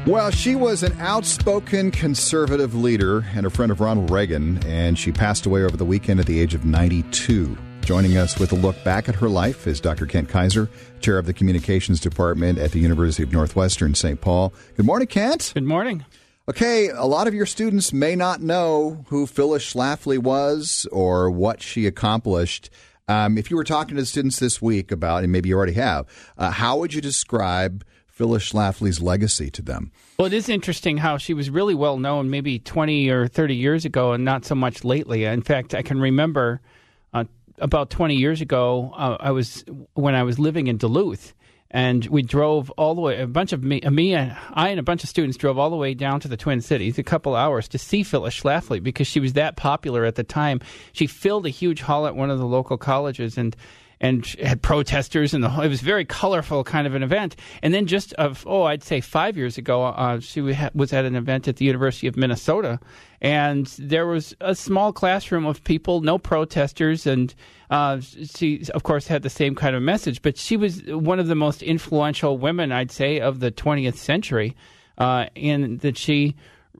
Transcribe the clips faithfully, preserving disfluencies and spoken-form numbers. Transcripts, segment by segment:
Well, she was an outspoken conservative leader and a friend of Ronald Reagan, and she passed away over the weekend at the age of ninety-two. Joining us with a look back at her life is Doctor Kent Kaiser, chair of the Communications Department at the University of Northwestern Saint Paul. Good morning, Kent. Good morning. Okay, a lot of your students may not know who Phyllis Schlafly was or what she accomplished. Um, if you were talking to students this week about, and maybe you already have, uh, how would you describe Phyllis Schlafly's legacy to them? Well, it is interesting how she was really well known maybe twenty or thirty years ago and not so much lately. In fact, I can remember uh, about twenty years ago, uh, I was when I was living in Duluth, and we drove all the way, a bunch of me, me and I and a bunch of students drove all the way down to the Twin Cities, a couple hours, to see Phyllis Schlafly because she was that popular at the time. She filled a huge hall at one of the local colleges, and and had protesters, and the whole, it was a very colorful kind of an event. And then just, of oh, I'd say five years ago, uh, she was at an event at the University of Minnesota, and there was a small classroom of people, no protesters, and uh, she, of course, had the same kind of message. But she was one of the most influential women, I'd say, of the twentieth century, uh, in that she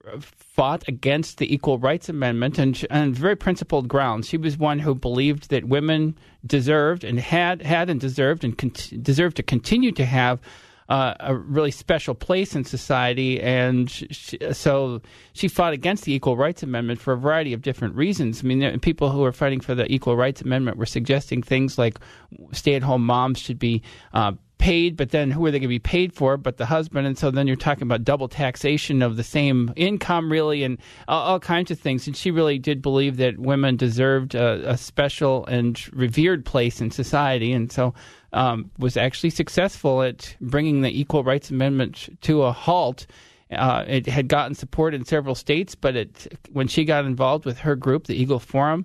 fought against the Equal Rights Amendment and on very principled grounds. She was one who believed that women deserved and had had and deserved and con- deserved to continue to have uh, a really special place in society. And she, so she fought against the Equal Rights Amendment for a variety of different reasons. I mean, there, people who were fighting for the Equal Rights Amendment were suggesting things like stay-at-home moms should be uh, paid, but then who are they going to be paid for but the husband? And so then you're talking about double taxation of the same income, really, and all, all kinds of things. And she really did believe that women deserved a, a special and revered place in society, and so um, was actually successful at bringing the Equal Rights Amendment to a halt. Uh, it had gotten support in several states, but it, when she got involved with her group, the Eagle Forum,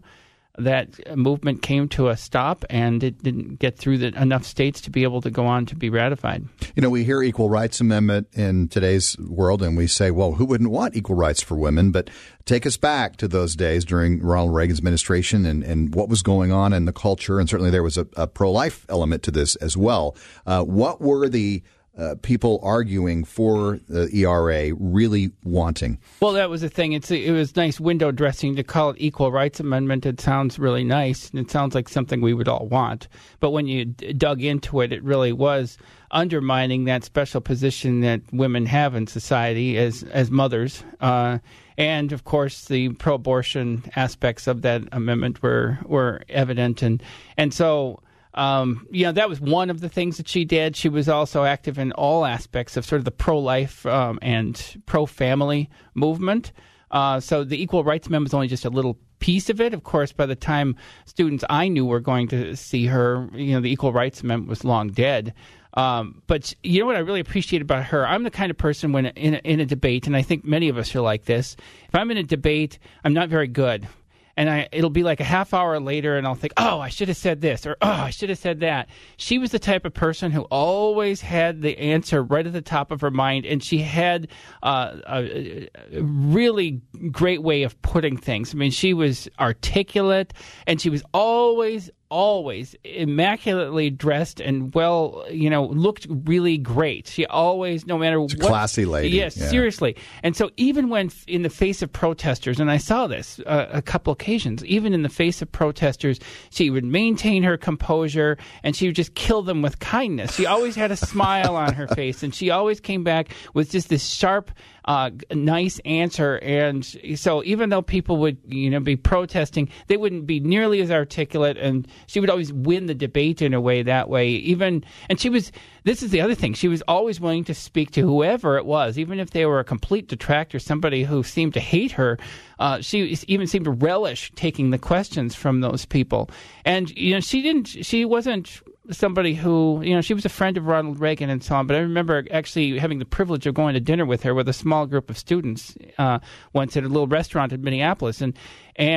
that movement came to a stop, and it didn't get through the, enough states to be able to go on to be ratified. You know, we hear Equal Rights Amendment in today's world, and we say, well, who wouldn't want equal rights for women? But take us back to those days during Ronald Reagan's administration and, and what was going on in the culture, and certainly there was a, a pro-life element to this as well. Uh, what were the Uh, people arguing for the E R A really wanting? Well, that was the thing. It's a, it was nice window dressing to call it Equal Rights Amendment. It sounds really nice, and it sounds like something we would all want. But when you d- dug into it, it really was undermining that special position that women have in society as as mothers. Uh, and, of course, the pro-abortion aspects of that amendment were, were evident. And, and so... Um, you know, that was one of the things that she did. She was also active in all aspects of sort of the pro-life um, and pro-family movement. Uh, so the Equal Rights Amendment was only just a little piece of it. Of course, by the time students I knew were going to see her, you know, the Equal Rights Amendment was long dead. Um, but you know what I really appreciate about her? I'm the kind of person when in a, in a debate, and I think many of us are like this, if I'm in a debate, I'm not very good. And I, it'll be like a half hour later, and I'll think, oh, I should have said this, or oh, I should have said that. She was the type of person who always had the answer right at the top of her mind, and she had uh, a, a really great way of putting things. I mean, she was articulate, and she was always, always immaculately dressed and well, you know, looked really great. She always, no matter it's what. A classy lady. Yes, yeah. Seriously. And so even when in the face of protesters, and I saw this uh, a couple occasions, even in the face of protesters, she would maintain her composure and she would just kill them with kindness. She always had a smile on her face, and she always came back with just this sharp, uh, nice answer. And so even though people would, you know, be protesting, they wouldn't be nearly as articulate, and she would always win the debate in a way that way. Even and she was. This is the other thing. She was always willing to speak to whoever it was, even if they were a complete detractor, somebody who seemed to hate her. Uh, she even seemed to relish taking the questions from those people. And you know, she didn't. She wasn't somebody who, you know, she was a friend of Ronald Reagan and so on. But I remember actually having the privilege of going to dinner with her with a small group of students uh, once at a little restaurant in Minneapolis, and and.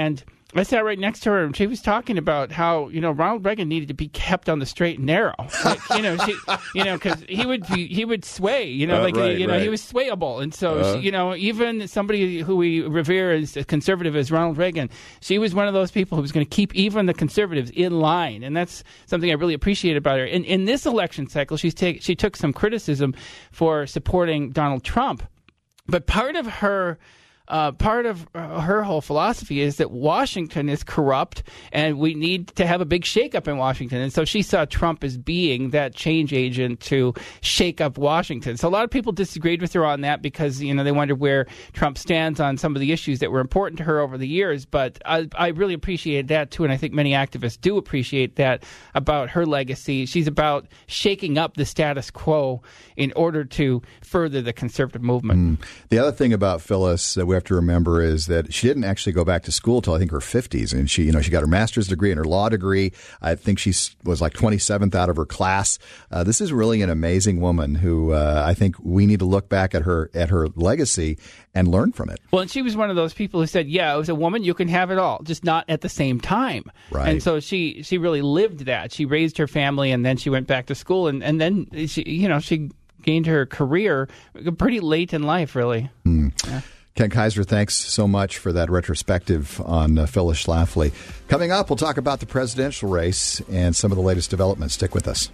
I sat right next to her, and she was talking about how, you know, Ronald Reagan needed to be kept on the straight and narrow. Like, you know, she, you know, because he would be, he would sway, you know, uh, like, right, you know, right. he was swayable. And so, uh. she, you know, even somebody who we revere as conservative as Ronald Reagan, she was one of those people who was going to keep even the conservatives in line. And that's something I really appreciate about her. In, in this election cycle, she's take, she took some criticism for supporting Donald Trump. But part of her Uh, part of uh, her whole philosophy is that Washington is corrupt and we need to have a big shakeup in Washington. And so she saw Trump as being that change agent to shake up Washington. So a lot of people disagreed with her on that because, you know, they wondered where Trump stands on some of the issues that were important to her over the years. But I, I really appreciate that, too. And I think many activists do appreciate that about her legacy. She's about shaking up the status quo in order to further the conservative movement. Mm. The other thing about Phyllis that we have to remember is that she didn't actually go back to school till I think her fifties, and she, you know, she got her master's degree and her law degree. I think she was like twenty-seventh out of her class. Uh, this is really an amazing woman who uh, I think we need to look back at her at her legacy and learn from it. Well, and she was one of those people who said, "Yeah, as a woman, you can have it all, just not at the same time." Right. And so she she really lived that. She raised her family, and then she went back to school, and and then she, you know, she gained her career pretty late in life, really. Mm. Yeah. Kent Kaiser, thanks so much for that retrospective on uh, Phyllis Schlafly. Coming up, we'll talk about the presidential race and some of the latest developments. Stick with us.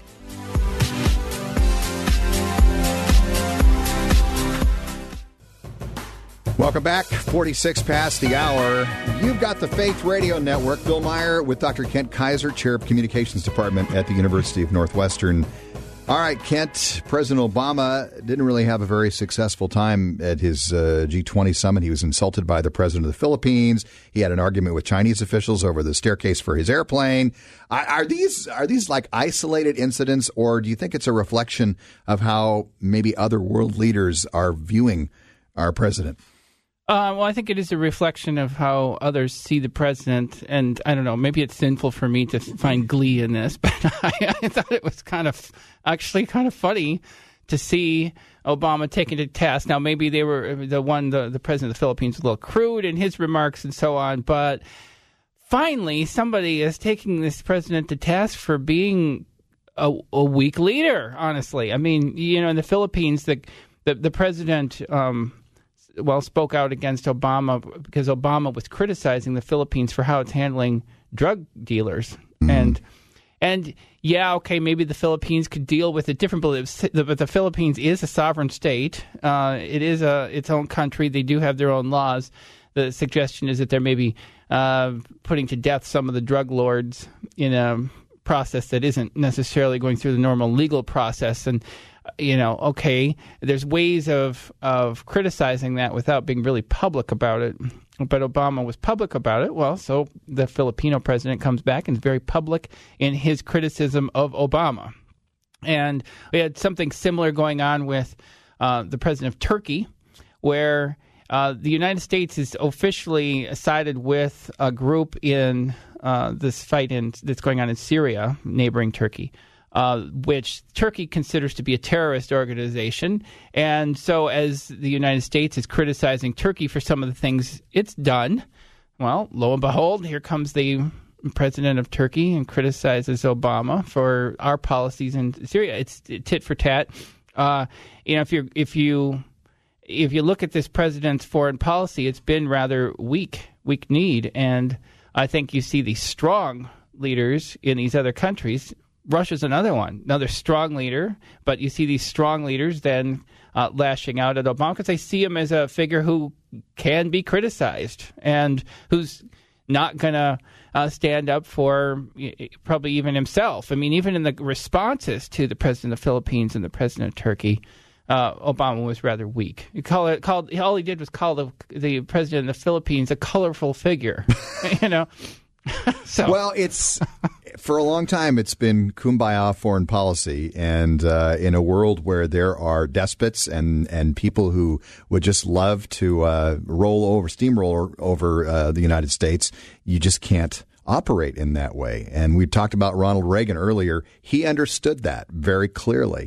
Welcome back. forty-six past the hour. You've got the Faith Radio Network. Bill Meyer with Doctor Kent Kaiser, Chair of Communications Department at the University of Northwestern. All right, Kent, President Obama didn't really have a very successful time at his uh, G twenty summit. He was insulted by the president of the Philippines. He had an argument with Chinese officials over the staircase for his airplane. Are, are these are these like isolated incidents, or do you think it's a reflection of how maybe other world leaders are viewing our president? Uh, well, I think it is a reflection of how others see the president, and I don't know, maybe it's sinful for me to find glee in this, but I, I thought it was kind of, actually kind of funny to see Obama taken to task. Now, maybe they were, the one, the, the president of the Philippines was a little crude in his remarks and so on, but finally somebody is taking this president to task for being a, a weak leader, honestly. I mean, you know, in the Philippines, the, the, the president... Um, well, spoke out against Obama because Obama was criticizing the Philippines for how it's handling drug dealers. Mm-hmm. And, and yeah, okay, maybe the Philippines could deal with it differently, but the Philippines is a sovereign state. Uh, it is a its own country. They do have their own laws. The suggestion is that they're maybe uh, putting to death some of the drug lords in a process that isn't necessarily going through the normal legal process. And you know, okay, there's ways of of criticizing that without being really public about it. But Obama was public about it. Well, so the Filipino president comes back and is very public in his criticism of Obama. And we had something similar going on with uh, the president of Turkey, where uh, the United States is officially sided with a group in uh, this fight in, that's going on in Syria, neighboring Turkey. Uh, which Turkey considers to be a terrorist organization. And so as the United States is criticizing Turkey for some of the things it's done, well, lo and behold, here comes the president of Turkey and criticizes Obama for our policies in Syria. It's tit for tat. Uh, you know, if you if you if you look at this president's foreign policy, it's been rather weak, weak-kneed. And I think you see these strong leaders in these other countries. Russia's another one, another strong leader, but you see these strong leaders then uh, lashing out at Obama because they see him as a figure who can be criticized and who's not going to uh, stand up for probably even himself. I mean, even in the responses to the president of the Philippines and the president of Turkey, uh, Obama was rather weak. He called it, called, all he did was call the, the president of the Philippines a colorful figure, you know. So. Well, it's for a long time it's been kumbaya foreign policy, and uh, in a world where there are despots and, and people who would just love to uh, roll over, steamroll over uh, the United States, you just can't operate in that way. And we talked about Ronald Reagan earlier. He understood that very clearly.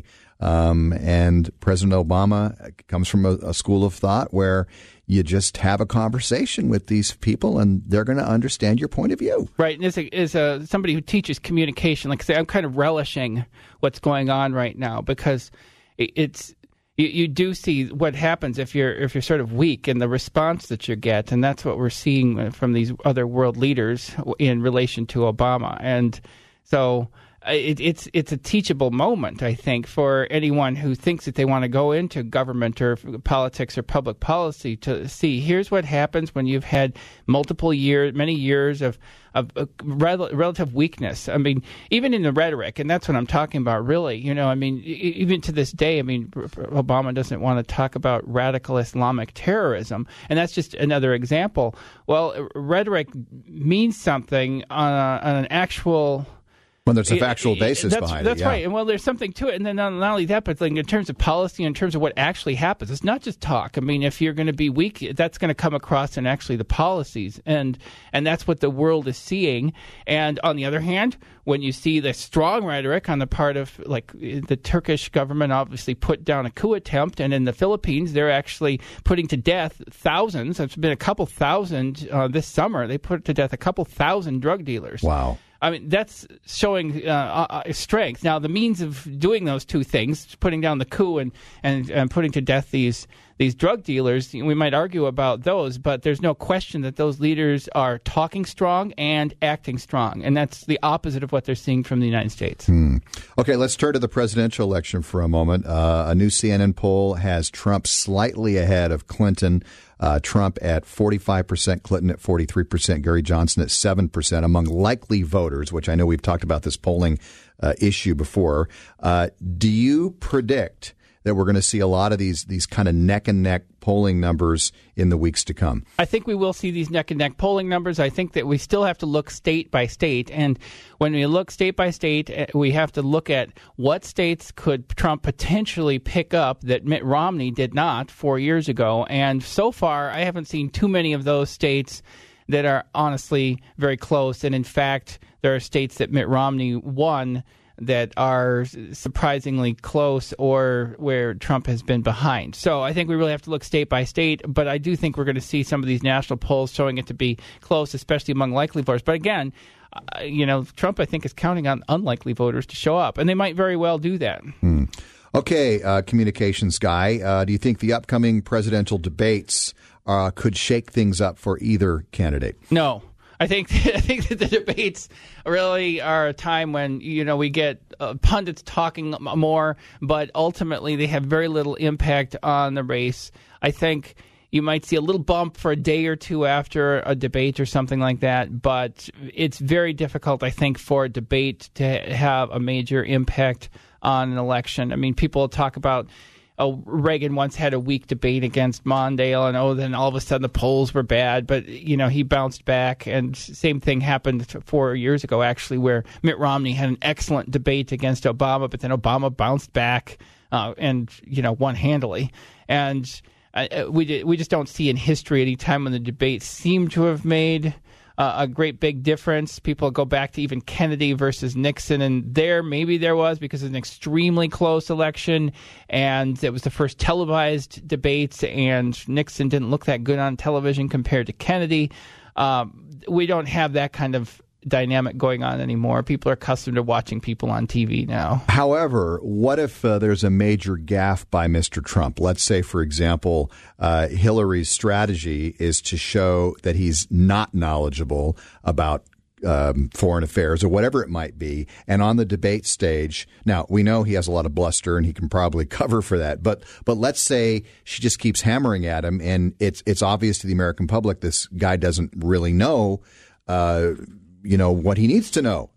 Um, and President Obama comes from a, a school of thought where you just have a conversation with these people and they're going to understand your point of view. Right. And as, a, as a, somebody who teaches communication, like I say, I'm kind of relishing what's going on right now because it, it's you, you do see what happens if you're if you're sort of weak in the response that you get. And that's what we're seeing from these other world leaders in relation to Obama. And so It, it's it's a teachable moment, I think, for anyone who thinks that they want to go into government or politics or public policy to see here's what happens when you've had multiple years, many years of, of, of rel- relative weakness. I mean, even in the rhetoric, and that's what I'm talking about, really. You know, I mean, even to this day, I mean, Obama doesn't want to talk about radical Islamic terrorism, and that's just another example. Well, rhetoric means something on, a, on an actual... When there's a factual basis that's, behind that's it. That's yeah. right. And well, there's something to it. And then not, not only that, but like in terms of policy, in terms of what actually happens, it's not just talk. I mean, if you're going to be weak, that's going to come across in actually the policies. And and that's what the world is seeing. And on the other hand, when you see the strong rhetoric on the part of, like, the Turkish government obviously put down a coup attempt, and in the Philippines, they're actually putting to death thousands. It's been a couple thousand uh, this summer. They put to death a couple thousand drug dealers. Wow. I mean, that's showing uh, uh, strength. Now, the means of doing those two things, putting down the coup and, and, and putting to death these these drug dealers, we might argue about those, but there's no question that those leaders are talking strong and acting strong. And that's the opposite of what they're seeing from the United States. Hmm. Okay, let's turn to the presidential election for a moment. Uh, a new C N N poll has Trump slightly ahead of Clinton. Uh, Trump at forty-five percent, Clinton at forty-three percent, Gary Johnson at seven percent among likely voters, which I know we've talked about this polling uh, issue before. Uh, do you predict that we're going to see a lot of these these kind of neck and neck polling numbers in the weeks to come? I think we will see these neck and neck polling numbers. I think that we still have to look state by state. And when we look state by state, we have to look at what states could Trump potentially pick up that Mitt Romney did not four years ago. And so far, I haven't seen too many of those states that are honestly very close. And in fact, there are states that Mitt Romney won that are surprisingly close or where Trump has been behind. So I think we really have to look state by state, but I do think we're going to see some of these national polls showing it to be close, especially among likely voters. But again, uh, you know, Trump, I think, is counting on unlikely voters to show up, and they might very well do that. Hmm. Okay, uh, communications guy, uh, do you think the upcoming presidential debates uh, could shake things up for either candidate? No. I think I think that the debates really are a time when, you know, we get uh, pundits talking more, but ultimately they have very little impact on the race. I think you might see a little bump for a day or two after a debate or something like that, but it's very difficult, I think, for a debate to have a major impact on an election. I mean, people talk about, oh, Reagan once had a weak debate against Mondale, and oh, then all of a sudden the polls were bad. But, you know, he bounced back, and same thing happened four years ago, actually, where Mitt Romney had an excellent debate against Obama, but then Obama bounced back uh, and, you know, won handily. And uh, we we just don't see in history any time when the debates seem to have made Uh, a great big difference. People go back to even Kennedy versus Nixon, and there maybe there was because it was an extremely close election, and it was the first televised debates, and Nixon didn't look that good on television compared to Kennedy. Um, we don't have that kind of dynamic going on anymore. People are accustomed to watching people on T V now. However, what if uh, there's a major gaffe by Mister Trump? Let's say, for example, uh, Hillary's strategy is to show that he's not knowledgeable about um, foreign affairs or whatever it might be. And on the debate stage, now we know he has a lot of bluster and he can probably cover for that. But but let's say she just keeps hammering at him, and it's it's obvious to the American public this guy doesn't really know Uh, you know, what he needs to know.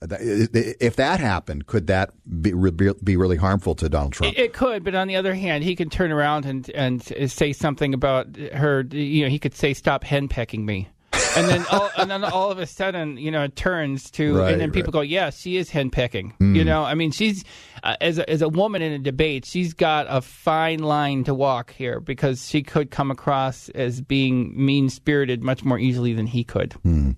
If that happened, could that be, be really harmful to Donald Trump? It could, but on the other hand, he can turn around and, and say something about her. You know, he could say, "Stop henpecking me." And then, all, and then all of a sudden, you know, it turns to, right, and then people right. go, "Yeah, she is henpecking." Mm. You know, I mean, she's uh, as a, as a woman in a debate, she's got a fine line to walk here because she could come across as being mean spirited much more easily than he could. Mm.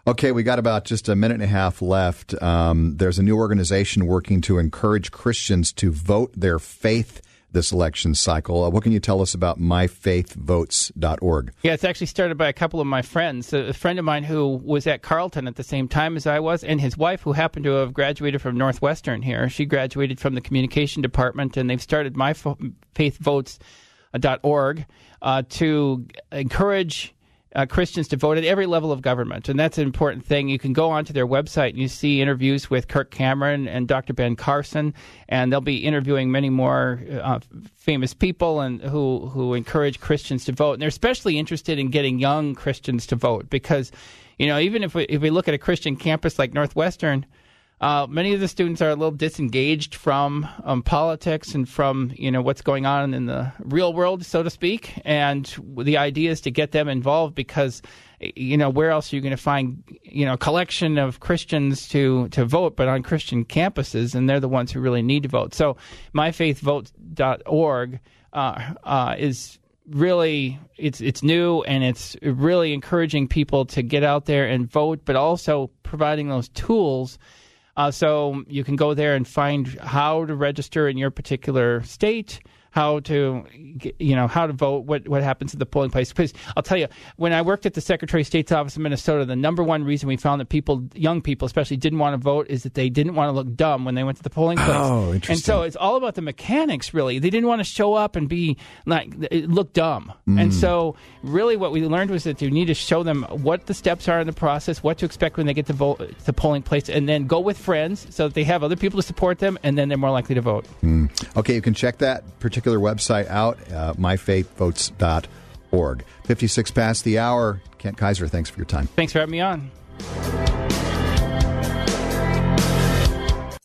Okay, we got about just a minute and a half left. Um, there's a new organization working to encourage Christians to vote their faith this election cycle. Uh, what can you tell us about my faith votes dot org? Yeah, it's actually started by a couple of my friends. A friend of mine who was at Carleton at the same time as I was, and his wife, who happened to have graduated from Northwestern here. She graduated from the communication department, and they've started my faith votes dot org uh, to encourage Uh, Christians to vote at every level of government, and that's an important thing. You can go onto their website and you see interviews with Kirk Cameron and Doctor Ben Carson, and they'll be interviewing many more uh, famous people and who who encourage Christians to vote. And they're especially interested in getting young Christians to vote because, you know, even if we, if we look at a Christian campus like Northwestern, Uh, many of the students are a little disengaged from um, politics and from, you know, what's going on in the real world, so to speak. And the idea is to get them involved because, you know, where else are you going to find, you know, a collection of Christians to, to vote, but on Christian campuses, and they're the ones who really need to vote. So my faith votes dot org uh, uh, is really, it's it's new, and it's really encouraging people to get out there and vote, but also providing those tools. Uh, so you can go there and find how to register in your particular state, how to, you know, how to vote, what what happens at the polling place. Because I'll tell you, when I worked at the Secretary of State's office in Minnesota, the number one reason we found that people, young people especially, didn't want to vote is that they didn't want to look dumb when they went to the polling place. Oh, interesting. And so it's all about the mechanics, really. They didn't want to show up and be like, look dumb. Mm. And so really what we learned was that you need to show them what the steps are in the process, what to expect when they get to vote, the polling place, and then go with friends so that they have other people to support them, and then they're more likely to vote. Mm. Okay, you can check that particular website out, uh, my faith votes dot org. fifty-six past the hour. Kent Kaiser, thanks for your time. Thanks for having me on.